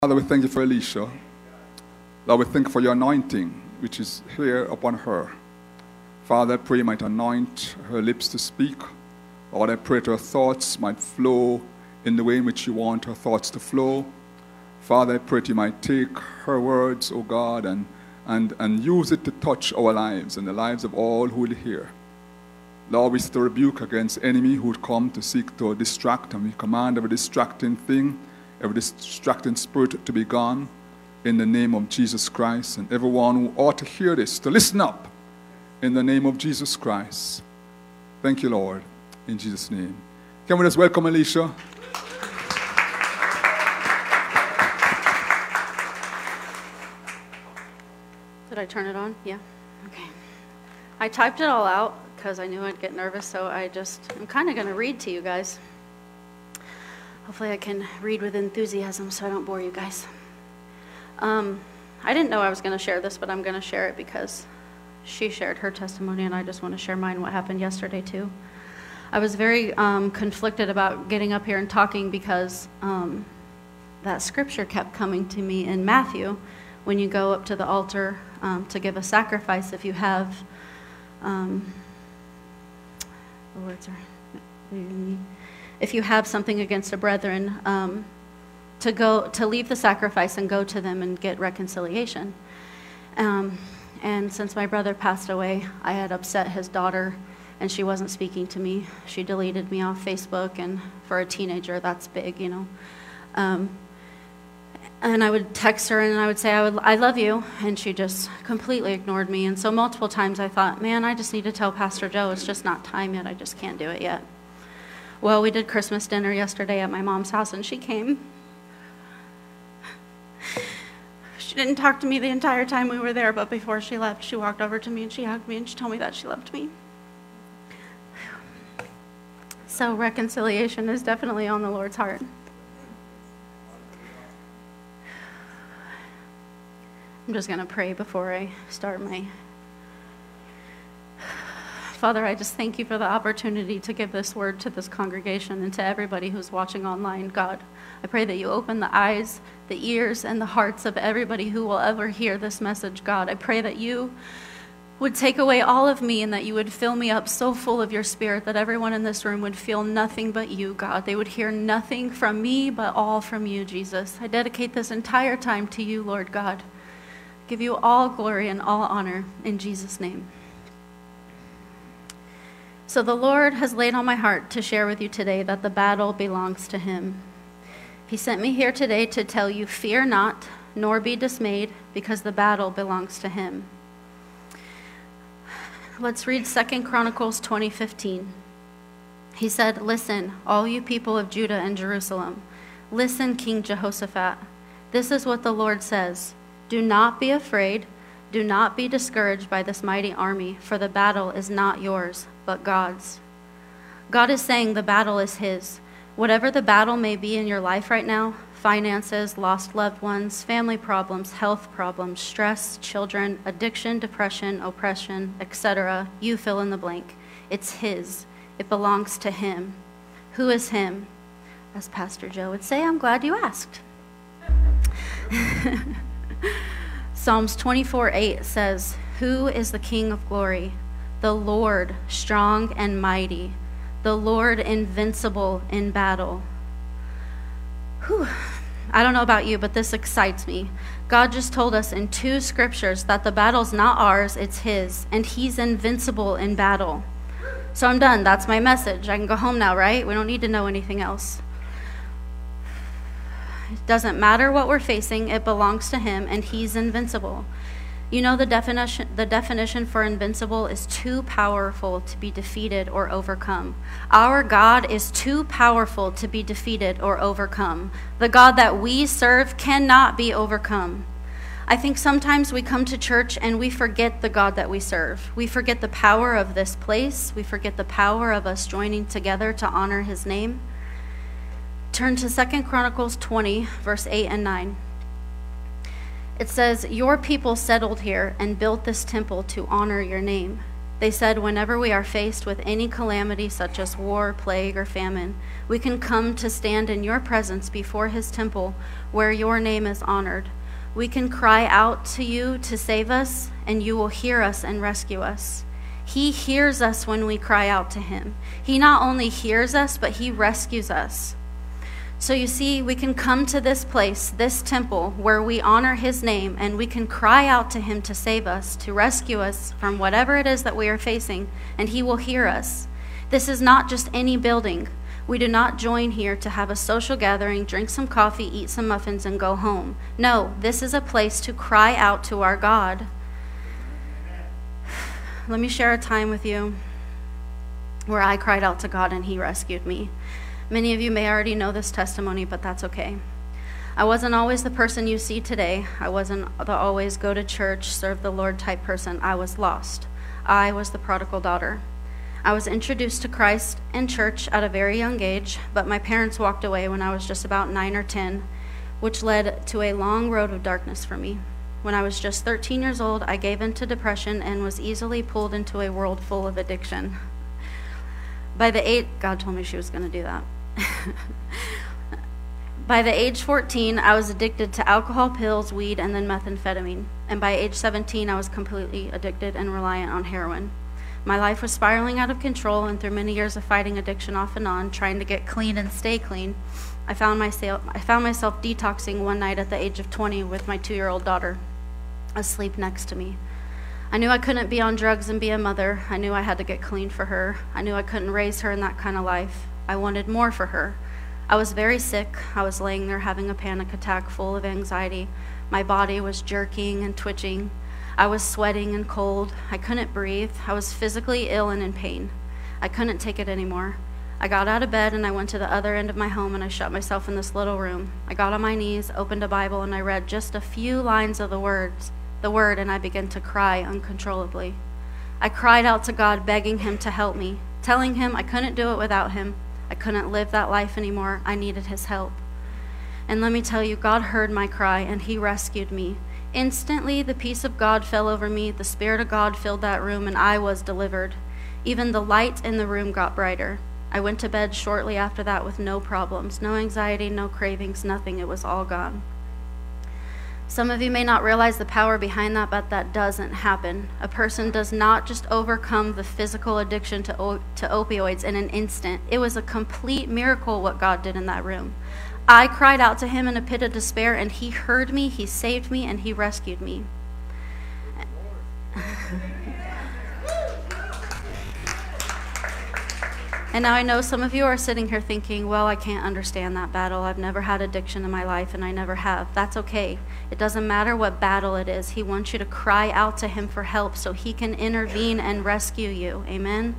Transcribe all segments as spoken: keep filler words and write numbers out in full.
Father, we thank you for Alicia. Lord, we thank you for your anointing, which is here upon her. Father, I pray you might anoint her lips to speak. Lord, I pray that her thoughts might flow in the way in which you want her thoughts to flow. Father, I pray that you might take her words, O God, and, and, and use it to touch our lives and the lives of all who will hear. Lord, we still rebuke against enemy who would come to seek to distract, and we command every distracting thing, every distracting spirit to be gone in the name of Jesus Christ. And everyone who ought to hear this, to listen up in the name of Jesus Christ. Thank you, Lord, in Jesus' name. Can we just welcome Alicia? Did I turn it on? Yeah. Okay. I typed it all out because I knew I'd get nervous, so I just, I'm kind of going to read to you guys. Hopefully I can read with enthusiasm so I don't bore you guys. Um, I didn't know I was going to share this, but I'm going to share it because she shared her testimony, and I just want to share mine, what happened yesterday too. I was very um, conflicted about getting up here and talking because um, that scripture kept coming to me in Matthew. When you go up to the altar um, to give a sacrifice, if you have, um, the words are, if you have something against a brethren, um, to go to leave the sacrifice and go to them and get reconciliation. Um, and since my brother passed away, I had upset his daughter, and she wasn't speaking to me. She deleted me off Facebook, and for a teenager, that's big, you know. Um, And I would text her and I would say, I would, I love you. And she just completely ignored me. And so multiple times I thought, man, I just need to tell Pastor Joe it's just not time yet. I just can't do it yet. Well, we did Christmas dinner yesterday at my mom's house, and she came. She didn't talk to me the entire time we were there, but before she left, she walked over to me and she hugged me and she told me that she loved me. So reconciliation is definitely on the Lord's heart. I'm just going to pray before I start my... Father, I just thank you for the opportunity to give this word to this congregation and to everybody who's watching online. God, I pray that you open the eyes, the ears, and the hearts of everybody who will ever hear this message, God. I pray that you would take away all of me and that you would fill me up so full of your spirit that everyone in this room would feel nothing but you, God. They would hear nothing from me but all from you, Jesus. I dedicate this entire time to you, Lord God. Give you all glory and all honor in Jesus' name. So the Lord has laid on my heart to share with you today that the battle belongs to him. He sent me here today to tell you, fear not, nor be dismayed, because the battle belongs to him. Let's read Second Chronicles twenty fifteen. He said, listen, all you people of Judah and Jerusalem. Listen, King Jehoshaphat. This is what the Lord says. Do not be afraid. Do not be discouraged by this mighty army, for the battle is not yours, but God's. God is saying the battle is his. Whatever the battle may be in your life right now, finances, lost loved ones, family problems, health problems, stress, children, addiction, depression, oppression, et cetera, you fill in the blank. It's his. It belongs to him. Who is him? As Pastor Joe would say, I'm glad you asked. Psalms twenty-four eight says, who is the King of glory? The Lord, strong and mighty. The Lord, invincible in battle. Whew. I don't know about you, but this excites me. God just told us in two scriptures that the battle's not ours, it's his, and he's invincible in battle. So I'm done. That's my message. I can go home now, right? We don't need to know anything else. It doesn't matter what we're facing, it belongs to him, and he's invincible. You know the definition the definition for invincible is too powerful to be defeated or overcome. Our God is too powerful to be defeated or overcome. The God that we serve cannot be overcome. I think sometimes we come to church and we forget the God that we serve. We forget the power of this place. We forget the power of us joining together to honor his name. Turn to Second Chronicles twenty, verse eight and nine. It says, your people settled here and built this temple to honor your name. They said, whenever we are faced with any calamity such as war, plague, or famine, we can come to stand in your presence before his temple where your name is honored. We can cry out to you to save us, and you will hear us and rescue us. He hears us when we cry out to him. He not only hears us, but he rescues us. So you see, we can come to this place, this temple, where we honor his name, and we can cry out to him to save us, to rescue us from whatever it is that we are facing, and he will hear us. This is not just any building. We do not join here to have a social gathering, drink some coffee, eat some muffins, and go home. No, this is a place to cry out to our God. Let me share a time with you where I cried out to God and he rescued me. Many of you may already know this testimony, but that's okay. I wasn't always the person you see today. I wasn't the always go to church, serve the Lord type person. I was lost. I was the prodigal daughter. I was introduced to Christ and church at a very young age, but my parents walked away when I was just about nine or ten, which led to a long road of darkness for me. When I was just thirteen years old, I gave in to depression and was easily pulled into a world full of addiction. By the eight, God told me she was going to do that. By the age fourteen, I was addicted to alcohol, pills, weed, and then methamphetamine. And by age seventeen, I was completely addicted and reliant on heroin. My life was spiraling out of control, and through many years of fighting addiction off and on, trying to get clean and stay clean, I found myself, I found myself detoxing one night at the age of twenty with my two-year-old daughter asleep next to me. I knew I couldn't be on drugs and be a mother. I knew I had to get clean for her. I knew I couldn't raise her in that kind of life. I wanted more for her. I was very sick. I was laying there having a panic attack full of anxiety. My body was jerking and twitching. I was sweating and cold. I couldn't breathe. I was physically ill and in pain. I couldn't take it anymore. I got out of bed and I went to the other end of my home and I shut myself in this little room. I got on my knees, opened a Bible, and I read just a few lines of the words, the word, and I began to cry uncontrollably. I cried out to God, begging him to help me, telling him I couldn't do it without him. I couldn't live that life anymore. I needed his help. And let me tell you, God heard my cry and he rescued me. Instantly, the peace of God fell over me. The Spirit of God filled that room and I was delivered. Even the light in the room got brighter. I went to bed shortly after that with no problems, no anxiety, no cravings, nothing. It was all gone. Some of you may not realize the power behind that, but that doesn't happen. A person does not just overcome the physical addiction to, o- to opioids in an instant. It was a complete miracle what God did in that room. I cried out to him in a pit of despair, and he heard me, he saved me, and he rescued me. And now I know some of you are sitting here thinking, well, I can't understand that battle. I've never had addiction in my life, and I never have. That's okay. It doesn't matter what battle it is. He wants you to cry out to him for help so he can intervene and rescue you. Amen?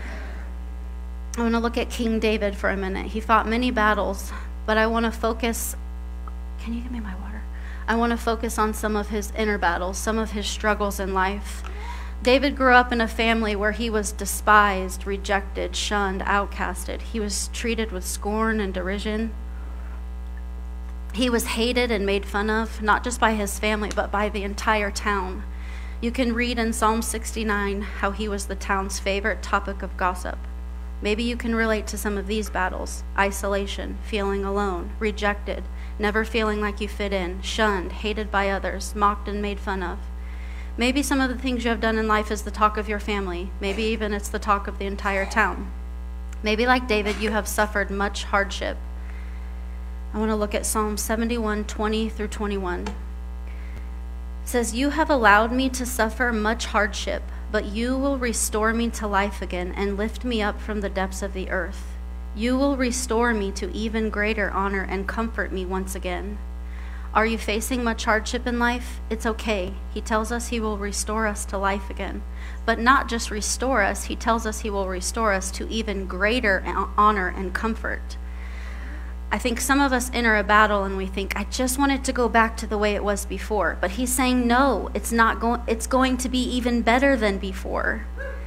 I want to look at King David for a minute. He fought many battles, but I want to focus. Can you give me my water? I want to focus on some of his inner battles, some of his struggles in life. David grew up in a family where he was despised, rejected, shunned, outcasted. He was treated with scorn and derision. He was hated and made fun of, not just by his family, but by the entire town. You can read in Psalm sixty-nine how he was the town's favorite topic of gossip. Maybe you can relate to some of these battles: isolation, feeling alone, rejected, never feeling like you fit in, shunned, hated by others, mocked and made fun of. Maybe some of the things you have done in life is the talk of your family. Maybe even it's the talk of the entire town. Maybe like David, you have suffered much hardship. I want to look at Psalm seventy-one, twenty through twenty-one. It says, "You have allowed me to suffer much hardship, but you will restore me to life again and lift me up from the depths of the earth. You will restore me to even greater honor and comfort me once again." Are you facing much hardship in life? It's okay. He tells us he will restore us to life again. But not just restore us, he tells us he will restore us to even greater honor and comfort. I think some of us enter a battle and we think, I just want it to go back to the way it was before. But he's saying, no, it's not going, it's going to be even better than before.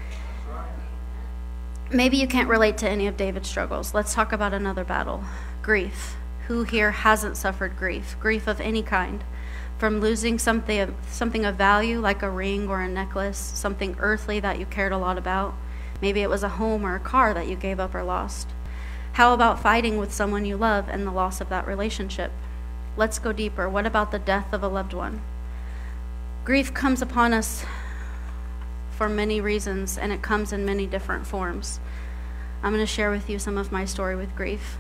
Maybe you can't relate to any of David's struggles. Let's talk about another battle: grief. Who here hasn't suffered grief? Grief of any kind. from losing something, something of value like a ring or a necklace, something earthly that you cared a lot about. Maybe it was a home or a car that you gave up or lost. How about fighting with someone you love and the loss of that relationship? Let's go deeper. What about the death of a loved one? Grief comes upon us for many reasons, and it comes in many different forms. I'm going to share with you some of my story with grief.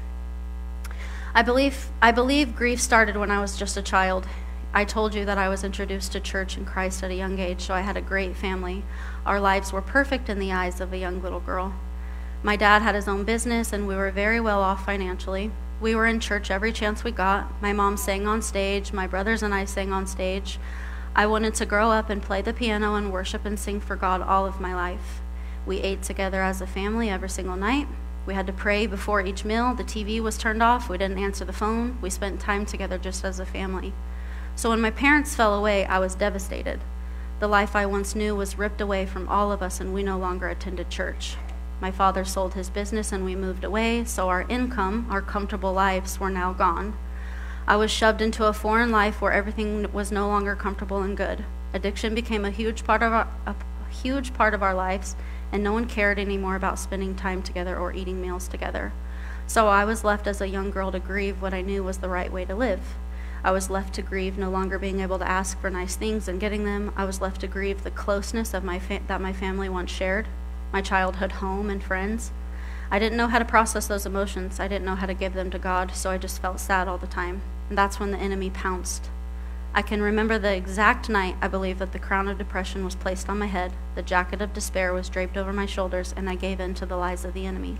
I believe, I believe grief started when I was just a child. I told you that I was introduced to church and Christ at a young age, so I had a great family. Our lives were perfect in the eyes of a young little girl. My dad had his own business, and we were very well off financially. We were in church every chance we got. My mom sang on stage. My brothers and I sang on stage. I wanted to grow up and play the piano and worship and sing for God all of my life. We ate together as a family every single night. We had to pray before each meal. The T V was turned off. We didn't answer the phone. We spent time together just as a family. So when my parents fell away, I was devastated. The life I once knew was ripped away from all of us, and we no longer attended church. My father sold his business and we moved away, so our income, our comfortable lives, were now gone. I was shoved into a foreign life where everything was no longer comfortable and good. Addiction became a huge part of our, a huge part of our lives, and no one cared anymore about spending time together or eating meals together. So I was left as a young girl to grieve what I knew was the right way to live. I was left to grieve no longer being able to ask for nice things and getting them. I was left to grieve the closeness of my fa- that my family once shared, my childhood home and friends. I didn't know how to process those emotions. I didn't know how to give them to God, so I just felt sad all the time. And that's when the enemy pounced. I can remember the exact night I believe that the crown of depression was placed on my head, the jacket of despair was draped over my shoulders, and I gave in to the lies of the enemy.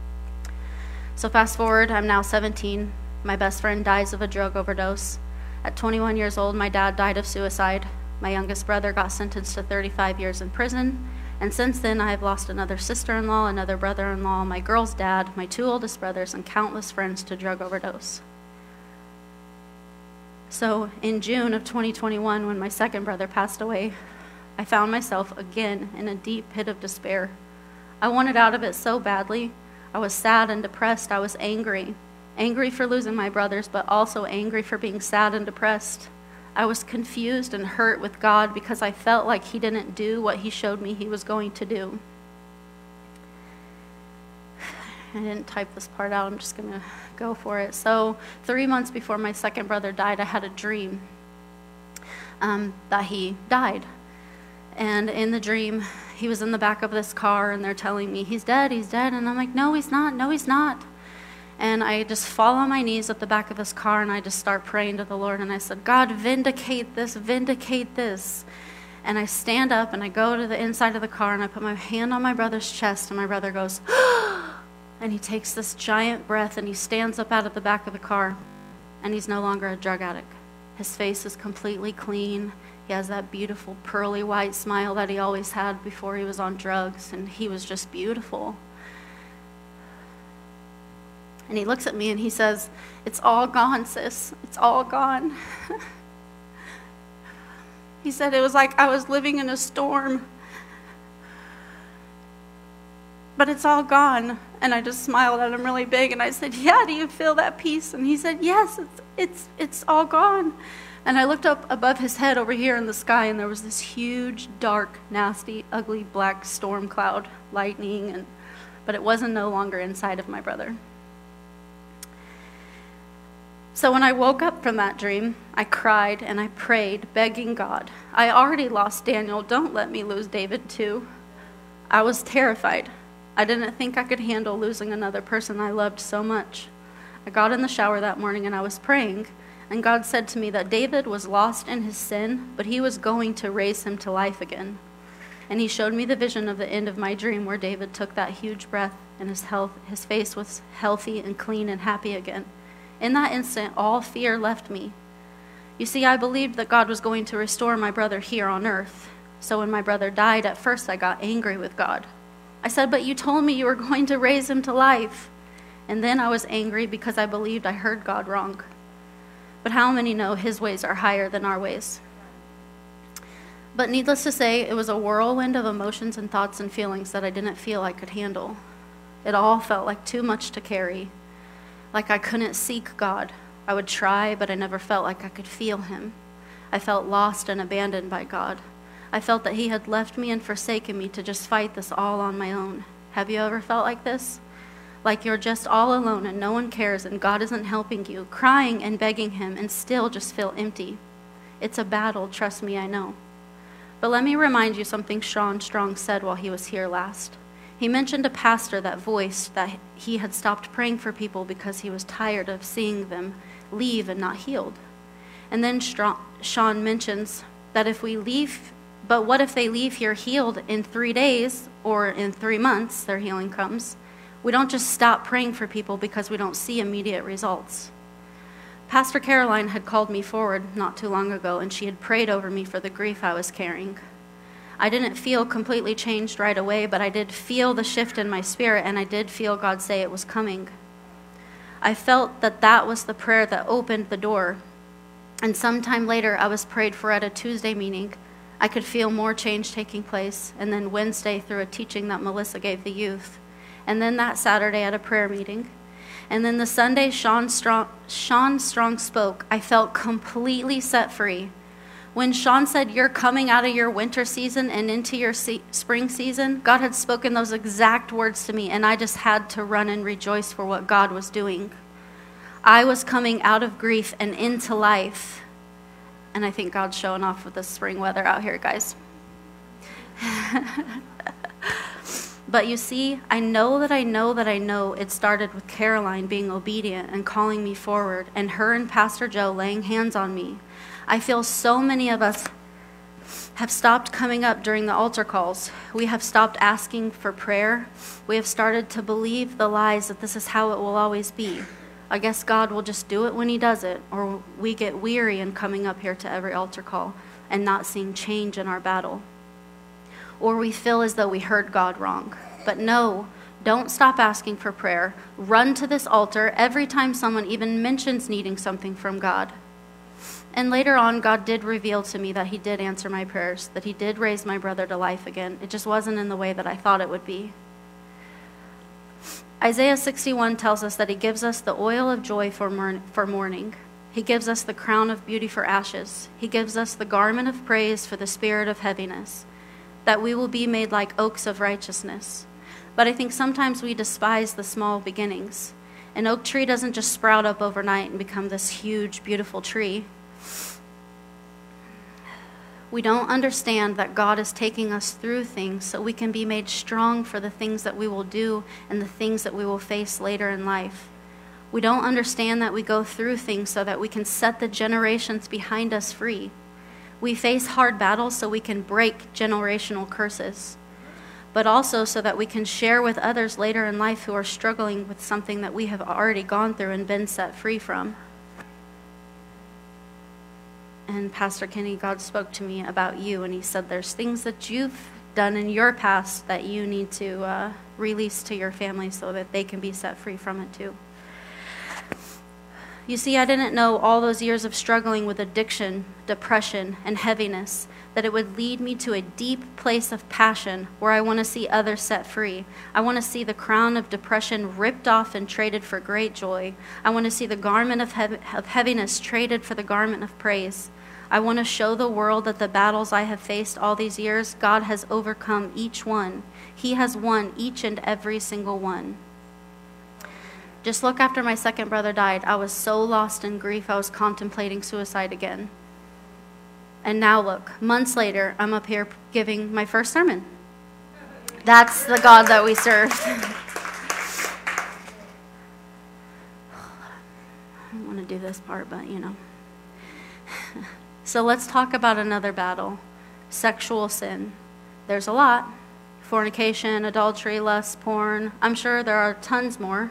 So fast forward, I'm now seventeen. My best friend dies of a drug overdose. At twenty-one years old, my dad died of suicide. My youngest brother got sentenced to thirty-five years in prison. And since then, I have lost another sister-in-law, another brother-in-law, my girl's dad, my two oldest brothers, and countless friends to drug overdose. So in June of twenty twenty-one, when my second brother passed away, I found myself again in a deep pit of despair. I wanted out of it so badly. I was sad and depressed. I was angry. Angry for losing my brothers, but also angry for being sad and depressed. I was confused and hurt with God because I felt like he didn't do what he showed me he was going to do. I didn't type this part out. I'm just going to go for it. So three months before my second brother died, I had a dream um, that he died. And in the dream, he was in the back of this car, and they're telling me, he's dead, he's dead. And I'm like, no, he's not, no, he's not. And I just fall on my knees at the back of this car, and I just start praying to the Lord. And I said, God, vindicate this, vindicate this. And I stand up, and I go to the inside of the car, and I put my hand on my brother's chest, and my brother goes, and he takes this giant breath, and he stands up out of the back of the car, and he's no longer a drug addict. His face is completely clean. He has that beautiful pearly white smile that he always had before he was on drugs, and he was just beautiful. And he looks at me and he says, it's all gone, sis. It's all gone. He said it was like I was living in a storm. But it's all gone. And I just smiled at him really big, and I said, yeah, do you feel that peace? And he said, yes, it's it's it's all gone. And I looked up above his head over here in the sky, and there was this huge, dark, nasty, ugly black storm cloud, lightning, and but it wasn't no longer inside of my brother. So when I woke up from that dream, I cried and I prayed, begging God. I already lost Daniel. Don't let me lose David too. I was terrified. I didn't think I could handle losing another person I loved so much. I got in the shower that morning and I was praying, and God said to me that David was lost in his sin, but he was going to raise him to life again. And he showed me the vision of the end of my dream where David took that huge breath and his health, his face was healthy and clean and happy again. In that instant, all fear left me. You see, I believed that God was going to restore my brother here on earth. So when my brother died, at first I got angry with God. I said, but you told me you were going to raise him to life. And then I was angry because I believed I heard God wrong. But how many know his ways are higher than our ways? But needless to say, it was a whirlwind of emotions and thoughts and feelings that I didn't feel I could handle. It all felt like too much to carry. Like I couldn't seek God. I would try, but I never felt like I could feel him. I felt lost and abandoned by God. I felt that he had left me and forsaken me to just fight this all on my own. Have you ever felt like this? Like you're just all alone and no one cares and God isn't helping you, crying and begging him and still just feel empty. It's a battle, trust me, I know. But let me remind you something Sean Strong said while he was here last. He mentioned a pastor that voiced that he had stopped praying for people because he was tired of seeing them leave and not healed. And then Strong, Sean mentions that if we leave, but what if they leave here healed in three days or in three months, their healing comes? We don't just stop praying for people because we don't see immediate results. Pastor Caroline had called me forward not too long ago, and she had prayed over me for the grief I was carrying. I didn't feel completely changed right away, but I did feel the shift in my spirit, and I did feel God say it was coming. I felt that that was the prayer that opened the door. And sometime later, I was prayed for at a Tuesday meeting. I could feel more change taking place, and then Wednesday through a teaching that Melissa gave the youth. And then that Saturday at a prayer meeting. And then the Sunday Sean Strong, Sean Strong spoke, I felt completely set free. When Sean said, you're coming out of your winter season and into your se- spring season, God had spoken those exact words to me, and I just had to run and rejoice for what God was doing. I was coming out of grief and into life. And I think God's showing off with the spring weather out here, guys. But you see, I know that I know that I know it started with Caroline being obedient and calling me forward, and her and Pastor Joe laying hands on me. I feel so many of us have stopped coming up during the altar calls. We have stopped asking for prayer. We have started to believe the lies that this is how it will always be. I guess God will just do it when he does it, or we get weary in coming up here to every altar call and not seeing change in our battle. Or we feel as though we heard God wrong. But no, don't stop asking for prayer. Run to this altar every time someone even mentions needing something from God. And later on, God did reveal to me that he did answer my prayers, that he did raise my brother to life again. It just wasn't in the way that I thought it would be. Isaiah sixty-one tells us that he gives us the oil of joy for mourn- for mourning. He gives us the crown of beauty for ashes. He gives us the garment of praise for the spirit of heaviness, that we will be made like oaks of righteousness. But I think sometimes we despise the small beginnings. An oak tree doesn't just sprout up overnight and become this huge, beautiful tree. We don't understand that God is taking us through things so we can be made strong for the things that we will do and the things that we will face later in life. We don't understand that we go through things so that we can set the generations behind us free. We face hard battles so we can break generational curses, but also so that we can share with others later in life who are struggling with something that we have already gone through and been set free from. And Pastor Kenny, God spoke to me about you, and he said there's things that you've done in your past that you need to uh, release to your family so that they can be set free from it too. You see, I didn't know all those years of struggling with addiction, depression, and heaviness, that it would lead me to a deep place of passion where I want to see others set free. I want to see the crown of depression ripped off and traded for great joy. I want to see the garment of, heavy, of heaviness traded for the garment of praise. I want to show the world that the battles I have faced all these years, God has overcome each one. He has won each and every single one. Just look, after my second brother died, I was so lost in grief, I was contemplating suicide again. And now look, months later, I'm up here giving my first sermon. That's the God that we serve. I don't want to do this part, but you know. So let's talk about another battle, sexual sin. There's a lot. Fornication, adultery, lust, porn. I'm sure there are tons more.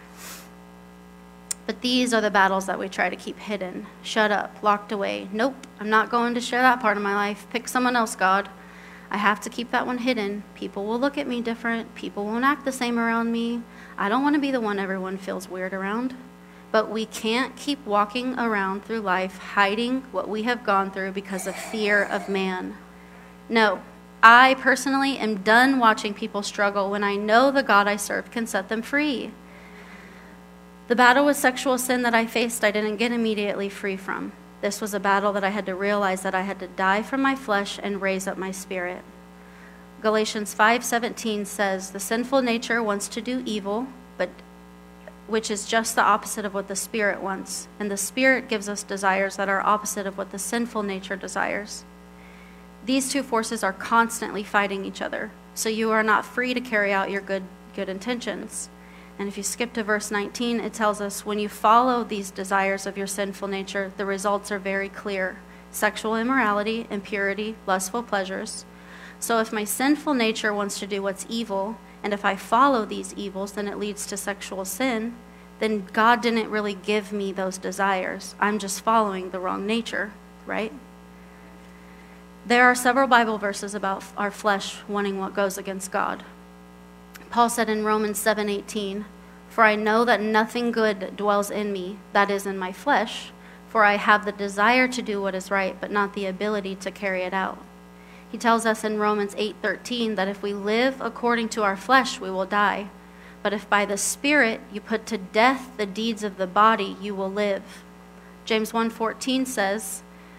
But these are the battles that we try to keep hidden, shut up, locked away. Nope, I'm not going to share that part of my life. Pick someone else, God. I have to keep that one hidden. People will look at me different. People won't act the same around me. I don't want to be the one everyone feels weird around. But we can't keep walking around through life hiding what we have gone through because of fear of man. No, I personally am done watching people struggle when I know the God I serve can set them free. The battle with sexual sin that I faced, I didn't get immediately free from. This was a battle that I had to realize that I had to die from my flesh and raise up my spirit. Galatians five seventeen says, the sinful nature wants to do evil, but which is just the opposite of what the Spirit wants. And the Spirit gives us desires that are opposite of what the sinful nature desires. These two forces are constantly fighting each other, so you are not free to carry out your good, good intentions. And if you skip to verse nineteen, it tells us, when you follow these desires of your sinful nature, the results are very clear. Sexual immorality, impurity, lustful pleasures. So if my sinful nature wants to do what's evil, and if I follow these evils, then it leads to sexual sin, then God didn't really give me those desires. I'm just following the wrong nature, right? There are several Bible verses about our flesh wanting what goes against God. Paul said in Romans seven eighteen, for I know that nothing good dwells in me, that is in my flesh, for I have the desire to do what is right, but not the ability to carry it out. He tells us in Romans eight thirteen that if we live according to our flesh, we will die. But if by the Spirit you put to death the deeds of the body, you will live. James one fourteen says,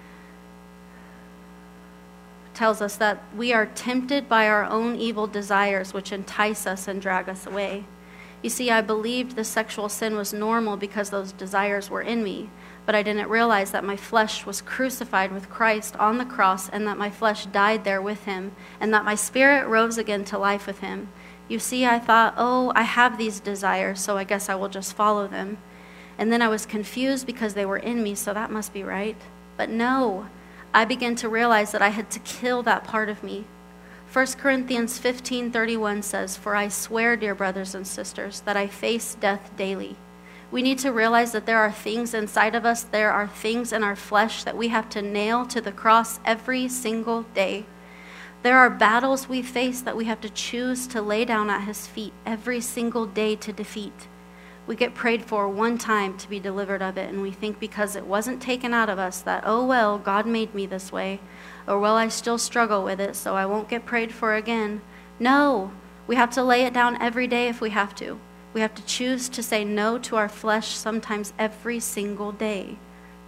tells us that we are tempted by our own evil desires, which entice us and drag us away. You see, I believed the sexual sin was normal because those desires were in me, but I didn't realize that my flesh was crucified with Christ on the cross, and that my flesh died there with him, and that my spirit rose again to life with him. You see, I thought, oh, I have these desires, so I guess I will just follow them. And then I was confused because they were in me, so that must be right. But no, I began to realize that I had to kill that part of me. First Corinthians fifteen thirty-one says, for I swear, dear brothers and sisters, that I face death daily. We need to realize that there are things inside of us, there are things in our flesh that we have to nail to the cross every single day. There are battles we face that we have to choose to lay down at his feet every single day to defeat. We get prayed for one time to be delivered of it, and we think because it wasn't taken out of us that, oh well, God made me this way, or well, I still struggle with it, so I won't get prayed for again. No, we have to lay it down every day if we have to. We have to choose to say no to our flesh sometimes every single day.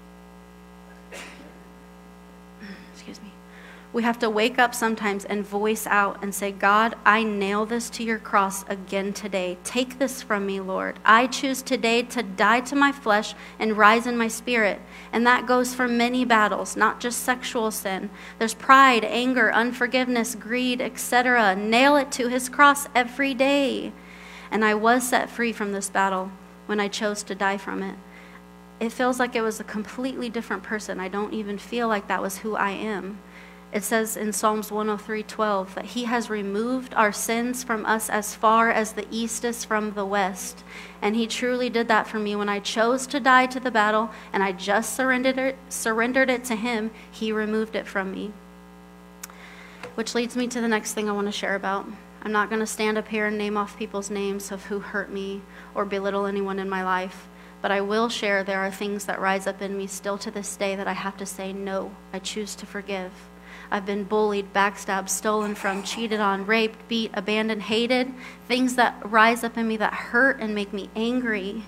Excuse me. We have to wake up sometimes and voice out and say, God, I nail this to your cross again today. Take this from me, Lord. I choose today to die to my flesh and rise in my spirit. And that goes for many battles, not just sexual sin. There's pride, anger, unforgiveness, greed, et cetera. Nail it to his cross every day. And I was set free from this battle when I chose to die from it. It feels like it was a completely different person. I don't even feel like that was who I am. It says in Psalms one oh three twelve that he has removed our sins from us as far as the east is from the west. And he truly did that for me when I chose to die to the battle and I just surrendered it, surrendered it to him. He removed it from me. Which leads me to the next thing I want to share about. I'm not going to stand up here and name off people's names of who hurt me or belittle anyone in my life. But I will share there are things that rise up in me still to this day that I have to say no. I choose to forgive. I've been bullied, backstabbed, stolen from, cheated on, raped, beat, abandoned, hated. Things that rise up in me that hurt and make me angry.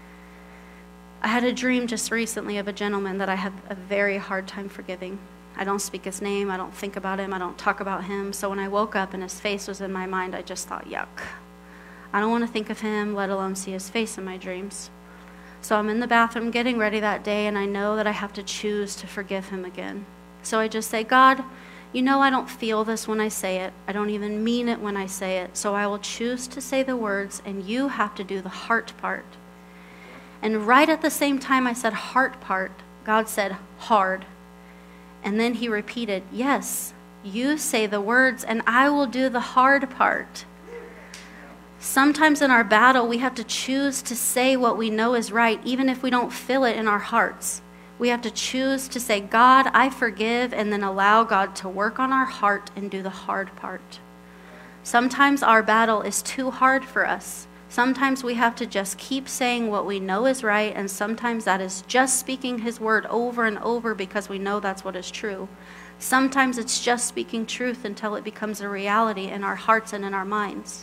I had a dream just recently of a gentleman that I have a very hard time forgiving. I don't speak his name. I don't think about him. I don't talk about him. So when I woke up and his face was in my mind, I just thought, yuck. I don't want to think of him, let alone see his face in my dreams. So I'm in the bathroom getting ready that day, and I know that I have to choose to forgive him again. So I just say, God, you know I don't feel this when I say it. I don't even mean it when I say it. So I will choose to say the words, and you have to do the heart part. And right at the same time I said heart part, God said hard. And then he repeated, yes, you say the words, and I will do the hard part. Sometimes in our battle, we have to choose to say what we know is right, even if we don't feel it in our hearts. We have to choose to say, God, I forgive, and then allow God to work on our heart and do the hard part. Sometimes our battle is too hard for us. Sometimes we have to just keep saying what we know is right, and sometimes that is just speaking his word over and over because we know that's what is true. Sometimes it's just speaking truth until it becomes a reality in our hearts and in our minds.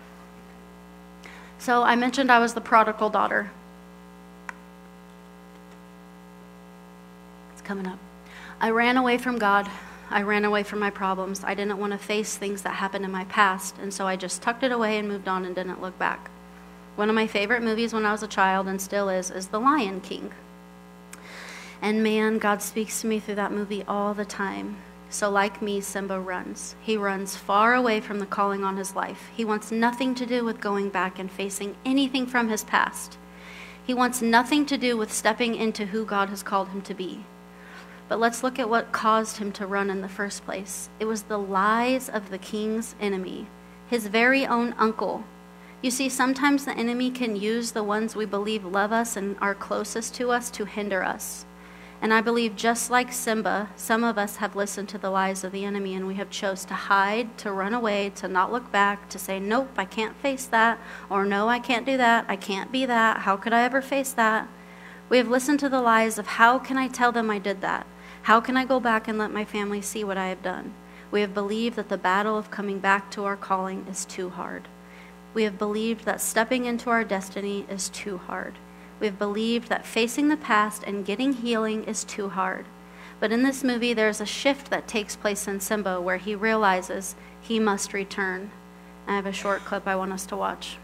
So I mentioned I was the prodigal daughter. coming up. I ran away from God. I ran away from my problems. I didn't want to face things that happened in my past, and so I just tucked it away and moved on and didn't look back. One of my favorite movies when I was a child, and still is, is The Lion King. And man, God speaks to me through that movie all the time. So like me, Simba runs. He runs far away from the calling on his life. He wants nothing to do with going back and facing anything from his past. He wants nothing to do with stepping into who God has called him to be. But let's look at what caused him to run in the first place. It was the lies of the king's enemy, his very own uncle. You see, sometimes the enemy can use the ones we believe love us and are closest to us to hinder us. And I believe just like Simba, some of us have listened to the lies of the enemy and we have chose to hide, to run away, to not look back, to say, nope, I can't face that, or no, I can't do that, I can't be that, how could I ever face that? We have listened to the lies of how can I tell them I did that? How can I go back and let my family see what I have done? We have believed that the battle of coming back to our calling is too hard. We have believed that stepping into our destiny is too hard. We have believed that facing the past and getting healing is too hard. But in this movie, there's a shift that takes place in Simba where he realizes he must return. I have a short clip I want us to watch.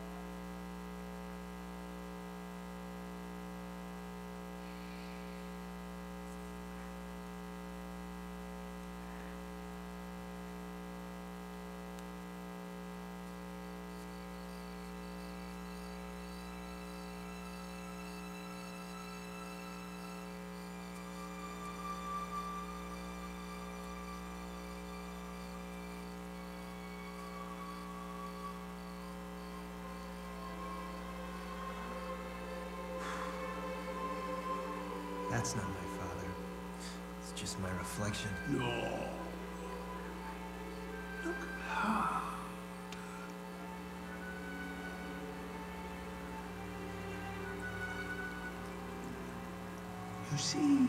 That's not my father. It's just my reflection. No. Look hard. You see,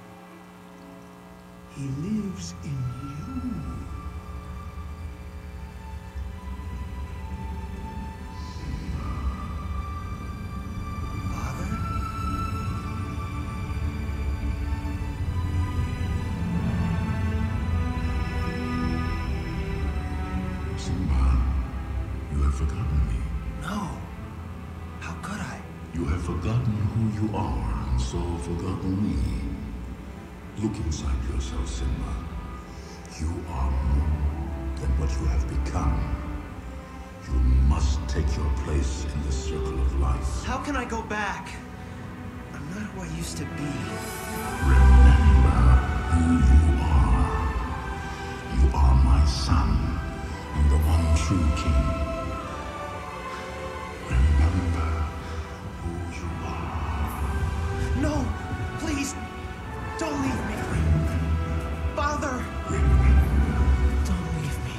he lives in you. Forgotten me. Look inside yourself, Simba. You are more than what you have become. You must take your place in the circle of life. How can I go back? I'm not who I used to be. Remember who you are. You are my son and the one true king. Remember who you are. No! Please, don't leave me. Father! Don't leave me.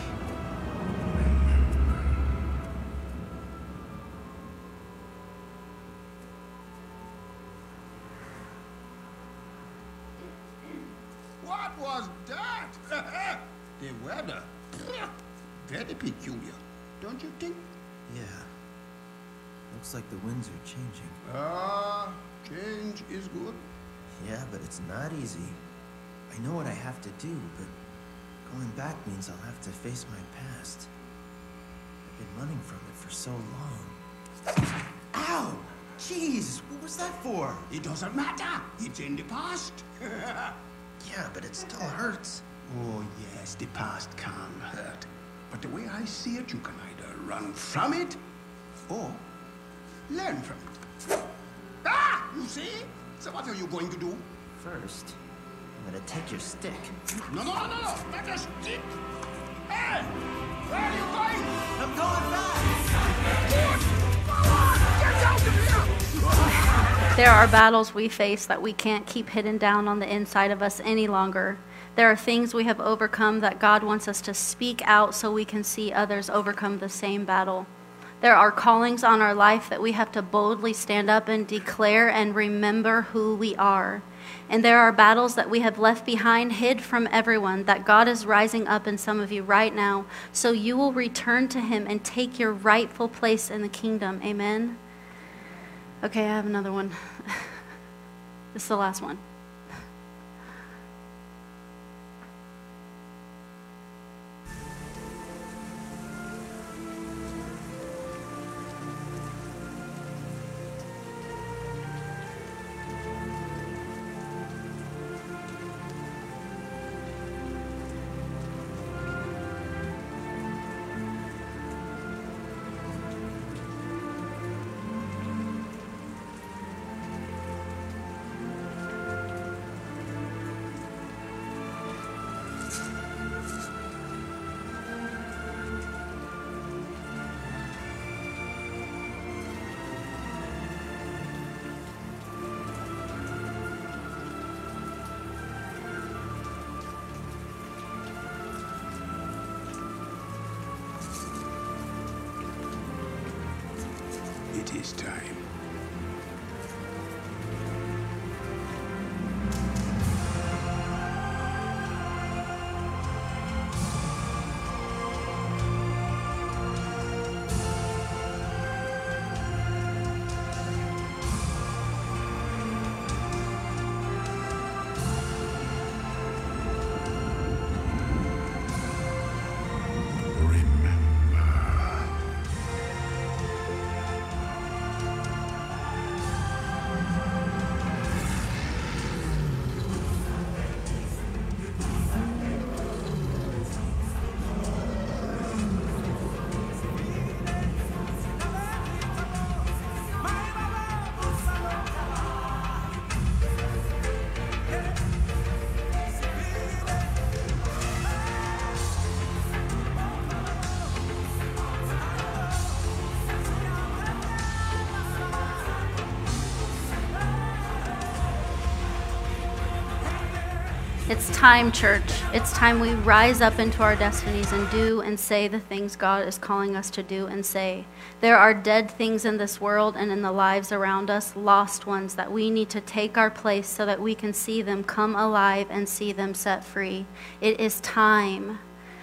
What was that? The weather. Very peculiar, don't you think? Yeah. Looks like the winds are changing. Ah, uh, change is good. Yeah, but it's not easy. I know what I have to do, but going back means I'll have to face my past. I've been running from it for so long. Ow! Jeez, what was that for? It doesn't matter. It's in the past. Yeah, but it still hurts. Oh, yes, the past can hurt. But the way I see it, you can either run from it or learn from it. Ah! You see? So what are you going to do? First, I'm gonna take your stick. No, no, no, no, no! Not a stick! Hey! Where are you going? I'm going back! Good! Come on! Get out of here! There are battles we face that we can't keep hidden down on the inside of us any longer. There are things we have overcome that God wants us to speak out so we can see others overcome the same battle. There are callings on our life that we have to boldly stand up and declare and remember who we are. And there are battles that we have left behind, hid from everyone, that God is rising up in some of you right now, so you will return to him and take your rightful place in the kingdom. Amen? Okay, I have another one. This is the last one. this time. It's time, church. It's time we rise up into our destinies and do and say the things God is calling us to do and say. There are dead things in this world and in the lives around us, lost ones, that we need to take our place so that we can see them come alive and see them set free. It is time.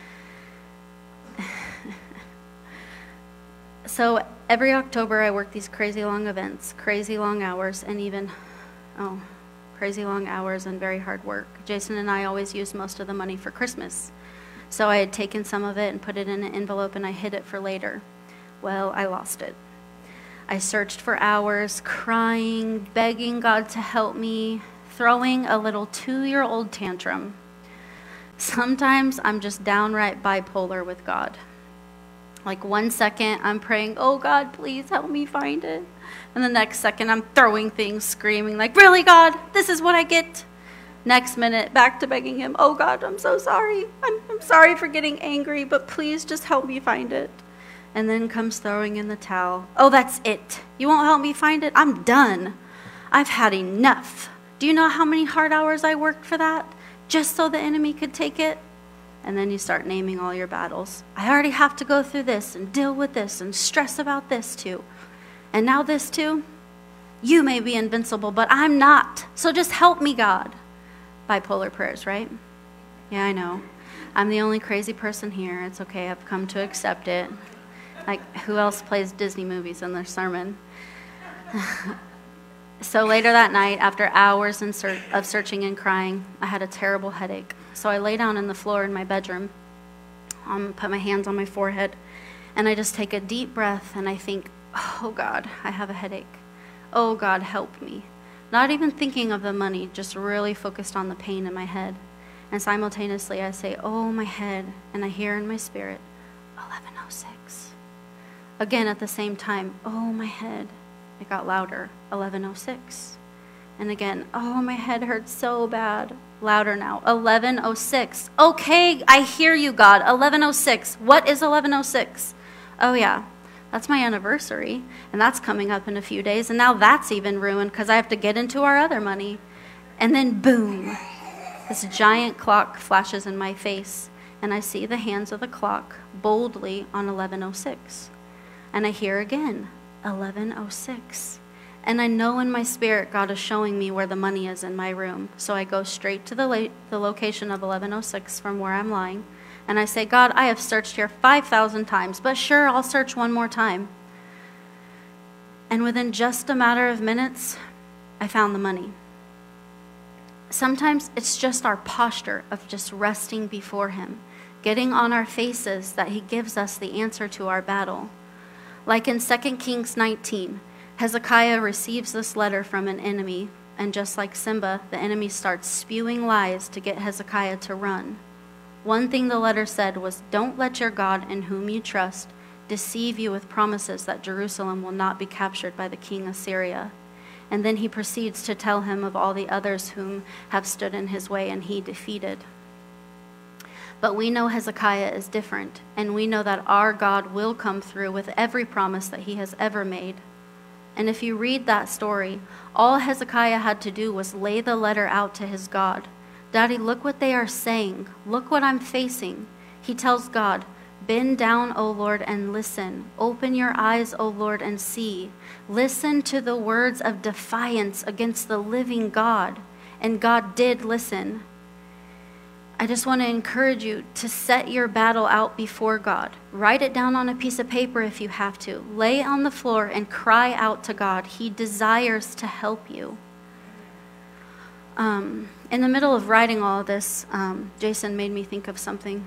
So every October I work these crazy long events, crazy long hours, and even, oh, crazy long hours and very hard work. Jason and I always use most of the money for Christmas. So I had taken some of it and put it in an envelope and I hid it for later. Well, I lost it. I searched for hours, crying, begging God to help me, throwing a little two-year-old tantrum. Sometimes I'm just downright bipolar with God. Like one second I'm praying, oh God, please help me find it. And the next second I'm throwing things, screaming like, really God, this is what I get. Next minute, back to begging him, oh God, I'm so sorry. I'm, I'm sorry for getting angry, but please just help me find it. And then comes throwing in the towel. Oh, that's it. You won't help me find it? I'm done. I've had enough. Do you know how many hard hours I worked for that? Just so the enemy could take it? And then you start naming all your battles. I already have to go through this and deal with this and stress about this too. And now this too? You may be invincible, but I'm not. So just help me, God. Bipolar prayers, right? Yeah, I know. I'm the only crazy person here. It's okay. I've come to accept it. Like, who else plays Disney movies in their sermon? So later that night, after hours in ser- of searching and crying, I had a terrible headache. So I lay down on the floor in my bedroom, um, put my hands on my forehead, and I just take a deep breath and I think, oh God, I have a headache. Oh God, help me. Not even thinking of the money, just really focused on the pain in my head. And simultaneously I say, oh my head, and I hear in my spirit, eleven oh six. Again at the same time, oh my head. It got louder, eleven oh six. And again, oh my head hurts so bad. Louder now, eleven oh six. Okay, I hear you, God, eleven oh six. What is eleven oh six? Oh yeah, that's my anniversary, and that's coming up in a few days, and now that's even ruined because I have to get into our other money. And then boom, this giant clock flashes in my face, and I see the hands of the clock boldly on eleven oh six. And I hear again, eleven oh six. And I know in my spirit God is showing me where the money is in my room. So I go straight to the, la- the location of eleven oh six from where I'm lying. And I say, God, I have searched here five thousand times, but sure, I'll search one more time. And within just a matter of minutes, I found the money. Sometimes it's just our posture of just resting before him, getting on our faces that he gives us the answer to our battle. Like in Second Kings nineteen, Hezekiah receives this letter from an enemy, and just like Simba, the enemy starts spewing lies to get Hezekiah to run. One thing the letter said was, don't let your God in whom you trust deceive you with promises that Jerusalem will not be captured by the king of Syria. And then he proceeds to tell him of all the others whom have stood in his way and he defeated. But we know Hezekiah is different, and we know that our God will come through with every promise that he has ever made. And if you read that story, all Hezekiah had to do was lay the letter out to his God. Daddy, look what they are saying. Look what I'm facing. He tells God, Bend down, O Lord, and listen. Open your eyes, O Lord, and see. Listen to the words of defiance against the living God. And God did listen. I just want to encourage you to set your battle out before God. Write it down on a piece of paper if you have to. Lay on the floor and cry out to God. He desires to help you. Um, in the middle of writing all of this, um, Jason made me think of something.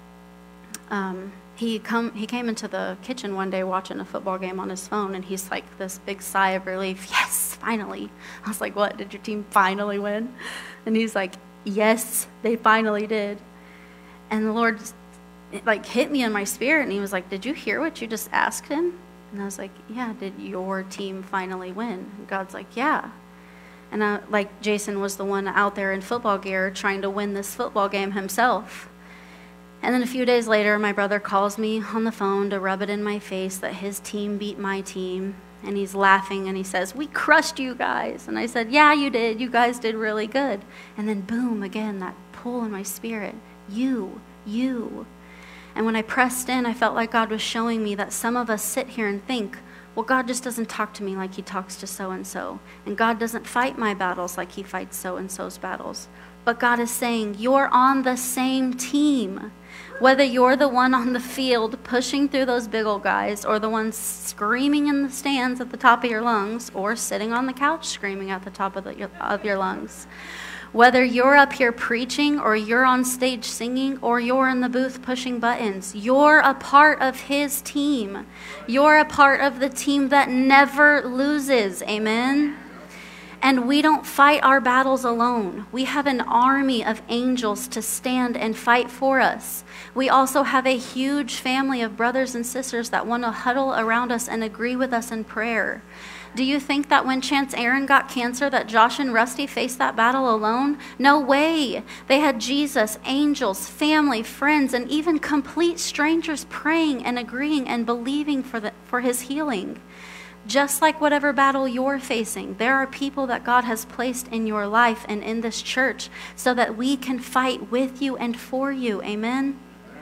Um, he come he came into the kitchen one day watching a football game on his phone, and he's like this big sigh of relief. Yes, finally. I was like, what? Did your team finally win? And he's like, yes, they finally did. And the Lord it, like hit me in my spirit, and he was like, did you hear what you just asked him? And I was like, yeah, did your team finally win? And God's like, yeah. And I, like Jason was the one out there in football gear trying to win this football game himself. And then a few days later, my brother calls me on the phone to rub it in my face that his team beat my team. And he's laughing and he says, we crushed you guys. And I said, yeah, you did. You guys did really good. And then boom, again, that pull in my spirit. You, you. And when I pressed in, I felt like God was showing me that some of us sit here and think, well, God just doesn't talk to me like he talks to so-and-so. And God doesn't fight my battles like he fights so-and-so's battles. But God is saying, you're on the same team. Whether you're the one on the field pushing through those big old guys, or the one screaming in the stands at the top of your lungs, or sitting on the couch screaming at the top of, the, of your lungs. Whether you're up here preaching, or you're on stage singing, or you're in the booth pushing buttons, you're a part of his team. You're a part of the team that never loses. Amen? And we don't fight our battles alone. We have an army of angels to stand and fight for us. We also have a huge family of brothers and sisters that want to huddle around us and agree with us in prayer. Do you think that when Chance Aaron got cancer that Josh and Rusty faced that battle alone? No way. They had Jesus, angels, family, friends, and even complete strangers praying and agreeing and believing for, the, for his healing. Just like whatever battle you're facing, there are people that God has placed in your life and in this church so that we can fight with you and for you. Amen?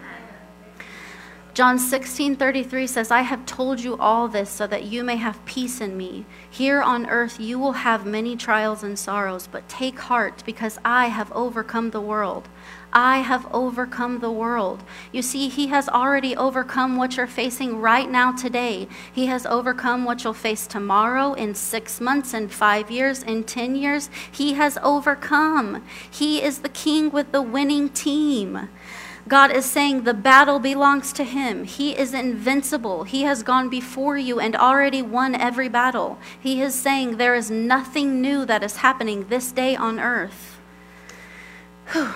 John sixteen thirty-three says, I have told you all this so that you may have peace in me. Here on earth you will have many trials and sorrows, but take heart because I have overcome the world. I have overcome the world. You see, he has already overcome what you're facing right now today. He has overcome what you'll face tomorrow, in six months, in five years, in ten years. He has overcome. He is the king with the winning team. God is saying the battle belongs to him. He is invincible. He has gone before you and already won every battle. He is saying there is nothing new that is happening this day on earth. Whew.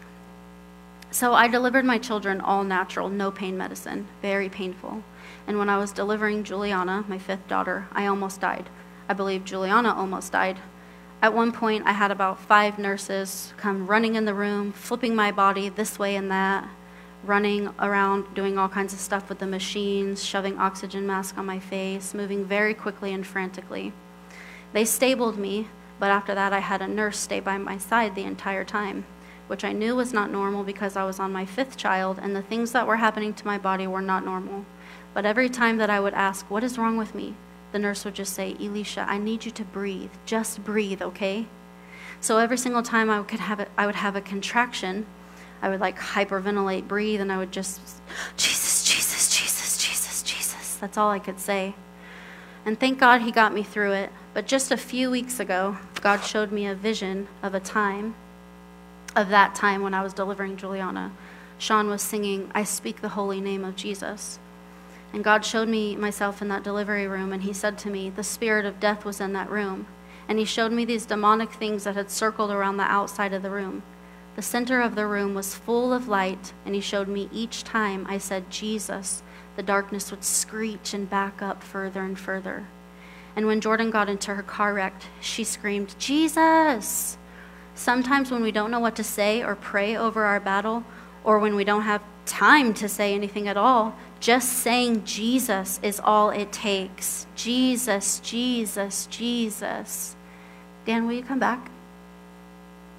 So I delivered my children all natural, no pain medicine, very painful. And when I was delivering Juliana, my fifth daughter, I almost died. I believe Juliana almost died. At one point, I had about five nurses come running in the room, flipping my body this way and that, running around, doing all kinds of stuff with the machines, shoving oxygen mask on my face, moving very quickly and frantically. They stabled me, but after that, I had a nurse stay by my side the entire time, which I knew was not normal because I was on my fifth child and the things that were happening to my body were not normal. But every time that I would ask, what is wrong with me? The nurse would just say, Elisha, I need you to breathe. Just breathe, okay? So every single time I could have a, I would have a contraction, I would like hyperventilate, breathe, and I would just, Jesus, Jesus, Jesus, Jesus, Jesus. That's all I could say. And thank God he got me through it. But just a few weeks ago, God showed me a vision of a time, of that time when I was delivering Juliana. Sean was singing, I speak the holy name of Jesus. And God showed me myself in that delivery room, and he said to me, the spirit of death was in that room. And he showed me these demonic things that had circled around the outside of the room. The center of the room was full of light, and he showed me each time I said, Jesus, the darkness would screech and back up further and further. And when Jordan got into her car wreck, she screamed, Jesus! Sometimes when we don't know what to say or pray over our battle, or when we don't have time to say anything at all, just saying Jesus is all it takes. Jesus, Jesus, Jesus. Dan, will you come back?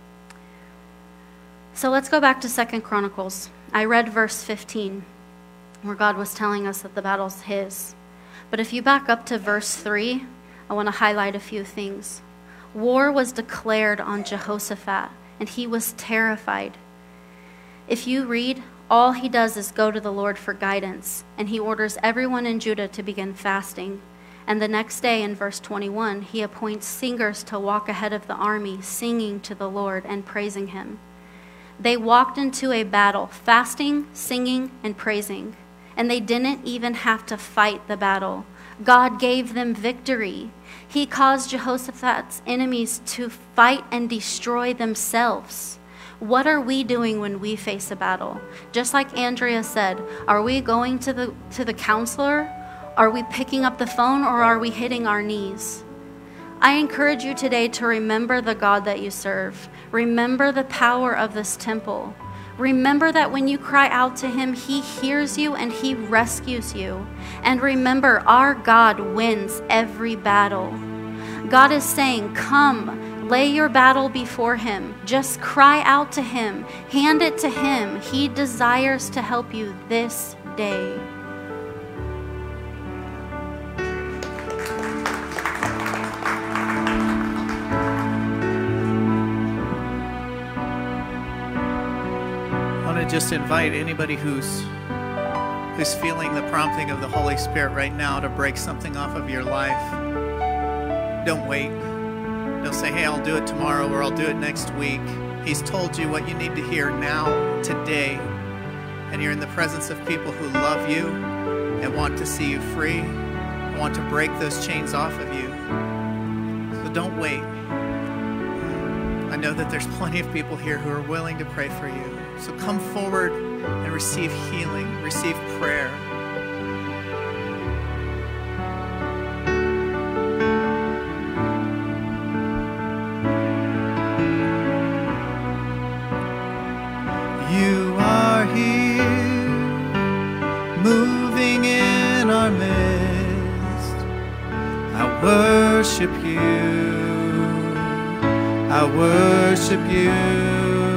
So let's go back to Second Chronicles. I read verse fifteen. where God was telling us that the battle's his. But if you back up to verse three, I want to highlight a few things. War was declared on Jehoshaphat, and he was terrified. If you read, all he does is go to the Lord for guidance, and he orders everyone in Judah to begin fasting. And the next day, in verse twenty-one, he appoints singers to walk ahead of the army, singing to the Lord and praising him. They walked into a battle, fasting, singing, and praising. And they didn't even have to fight the battle. God gave them victory. He caused Jehoshaphat's enemies to fight and destroy themselves. What are we doing when we face a battle? Just like Andrea said, are we going to the to the counselor? Are we picking up the phone, or are we hitting our knees? I encourage you today to remember the God that you serve. Remember the power of this temple. Remember that when you cry out to him, he hears you and he rescues you. And remember, our God wins every battle. God is saying, come, lay your battle before him. Just cry out to him. Hand it to him. He desires to help you this day. Just invite anybody who's who's feeling the prompting of the Holy Spirit right now to break something off of your life. Don't wait. Don't say, hey, I'll do it tomorrow or I'll do it next week. He's told you what you need to hear now, today. And you're in the presence of people who love you and want to see you free, and want to break those chains off of you. So don't wait. I know that there's plenty of people here who are willing to pray for you. So come forward and receive healing, receive prayer. You are here, moving in our midst. I worship you. I worship you.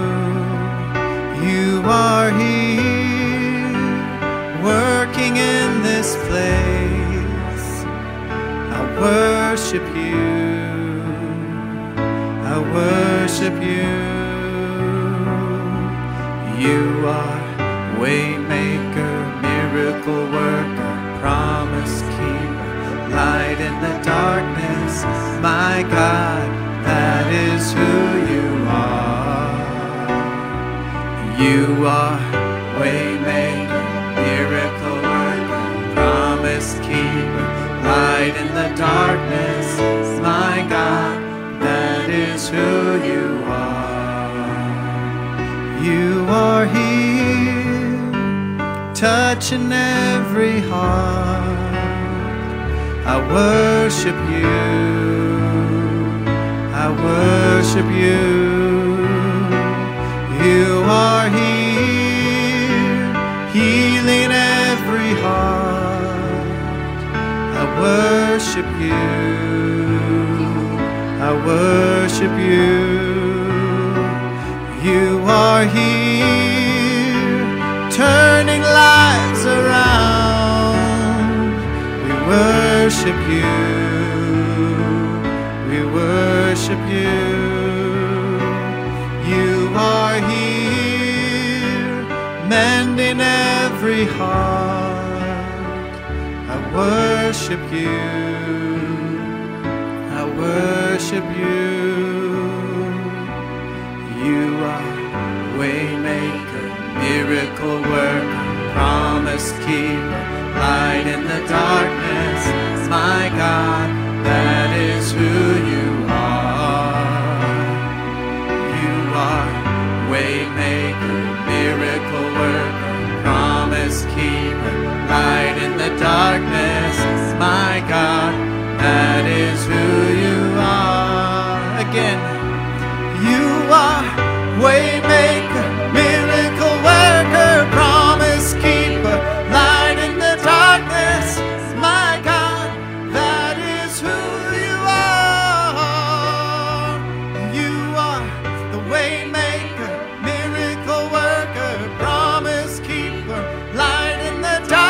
You are here, working in this place. I worship you. I worship you. You are waymaker, miracle worker, promise keeper, light in the darkness. My God, that is who you are. You are waymaker, miracle worker, promise keeper, light in the darkness. My God, that is who you are. You are here, touching every heart. I worship you. I worship you. You are here, healing every heart. I worship you. I worship you. You are here, turning lives around. We worship you. We worship you. You are here, mending every heart. I worship you. I worship you. You are waymaker, miracle worker, promise keeper, light in the darkness. My God, that is who you are. You are waymaker, miracle worker, promise keeper, light in the darkness. My God, that is who you are. Again, you are waymaker, miracle worker, promise keeper, light in the darkness. My God, that is who you are. You are the waymaker, miracle worker, promise keeper, light in the darkness.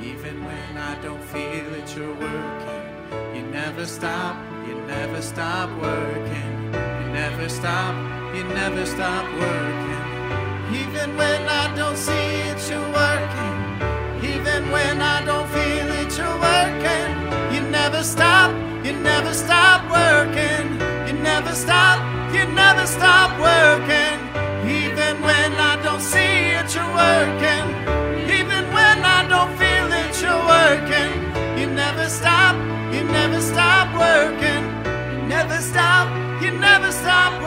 Even when I don't feel it, you're working. You never stop, you never stop working. You never stop, you never stop working. Even when I don't see it, you're working. Even when I don't feel it, you're working. You never stop, you never stop working. You never stop, you never stop working. Even when I don't see it, you're working. Even when I don't feel it, you're working. You never stop, you never stop working. You never stop, you never stop working.